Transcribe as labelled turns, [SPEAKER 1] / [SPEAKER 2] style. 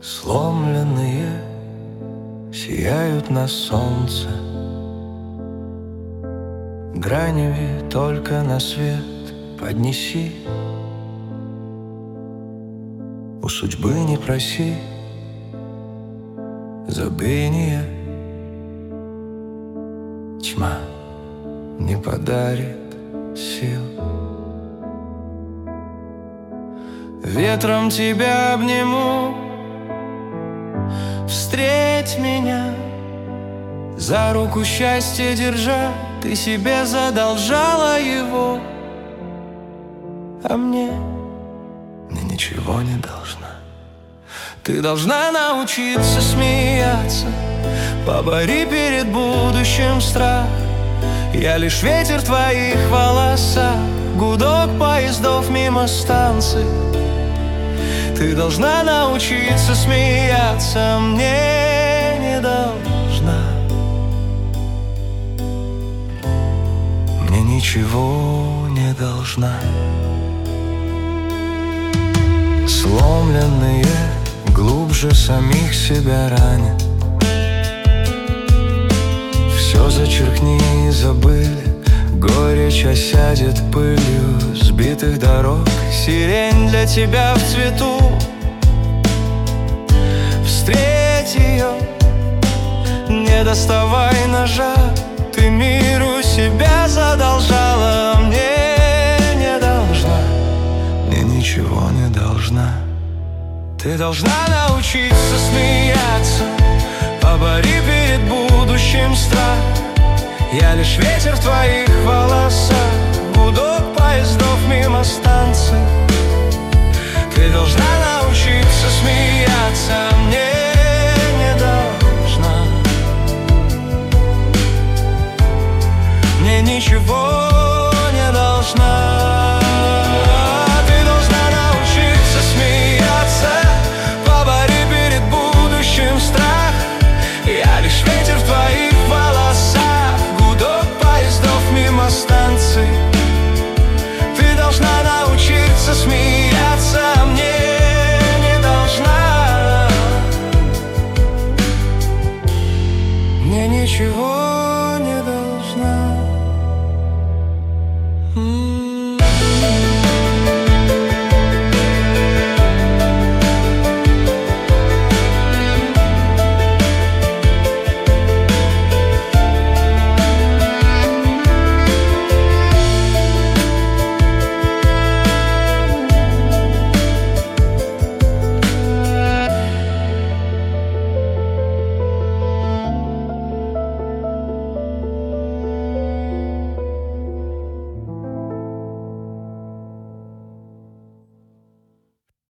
[SPEAKER 1] Сломленные сияют на солнце, гранями только на свет поднеси. У судьбы не проси забвения, тьма не подарит сил. Ветром тебя обниму, встреть меня, за руку счастье держа. Ты себе задолжала его, а мне ничего не должна. Ты должна научиться смеяться, побори перед будущим страх. Я лишь ветер в твоих волосах, гудок поездов мимо станций. Ты должна научиться смеяться, мне не должна. Мне ничего не должна. Сломленные глубже самих себя ранят. Все зачеркни и забыли, горечь осядет пылью сбитых дорог. Сирень для тебя в цвету, встреть ее, не доставай ножа. Ты миру себя задолжала, мне не должна, мне ничего не должна. Ты должна научиться смеяться, побори перед будущим страх. Я лишь ветер в твоих волосах, гудок поездов мимо станций. Ты должна